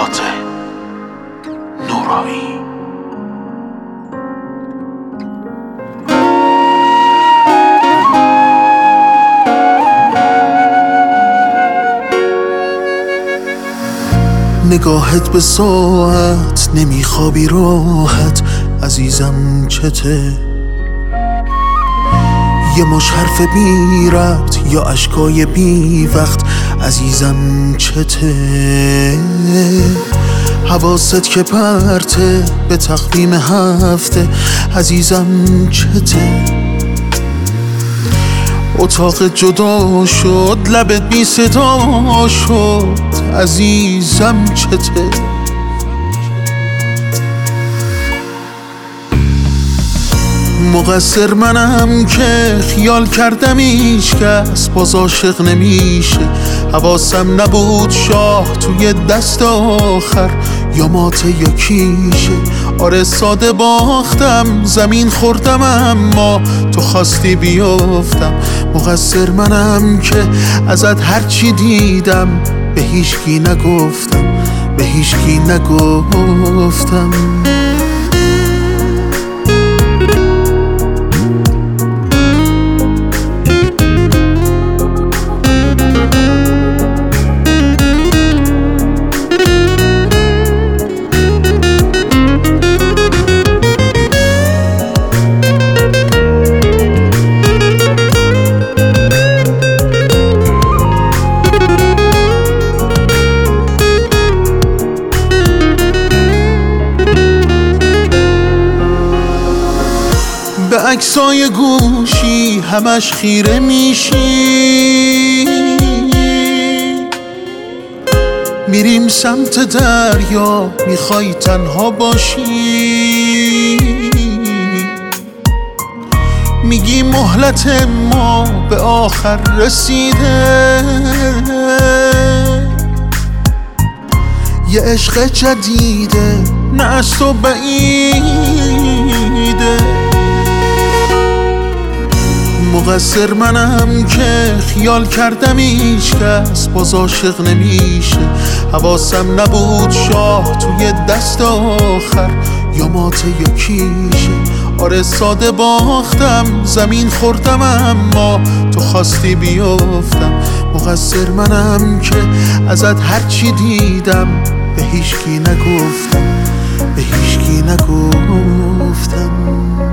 خاطرات نورایی. نگاهت به ساعت، نمیخوابی راحت عزیزم چته؟ یه مش حرف بی ربط یا اشکای بی وقت عزیزم چته؟ حواست که پرته به تقویم هفته عزیزم چته؟ اتاق جدا شد، لبت بی صدا شد عزیزم چته؟ مقصر منم که خیال کردم هیچکس باز عاشق نمیشه. حواسم نبود شاه توی دست آخر یا ماته یا کیشه. آره ساده باختم، زمین خوردم اما تو خواستی بیافتم. مقصر منم که ازت هرچی دیدم به هیچکی نگفتم، به هیچکی نگفتم. به عکسای گوشی همش خیره میشی، میریم سمت دریا میخوای تنها باشی. میگی مهلت ما به آخر رسیده، یه عشق جدیده نه از تو بعیده. مقصر منم که خیال کردم هیچکس باز عاشق نمیشه. حواسم نبود شاه توی دست آخر یا ماته یا کیشه. آره ساده باختم، زمین خوردم اما تو خواستی بیافتم. مقصر منم که ازت هرچی دیدم به هیچکی نگفتم، به هیچکی نگفتم.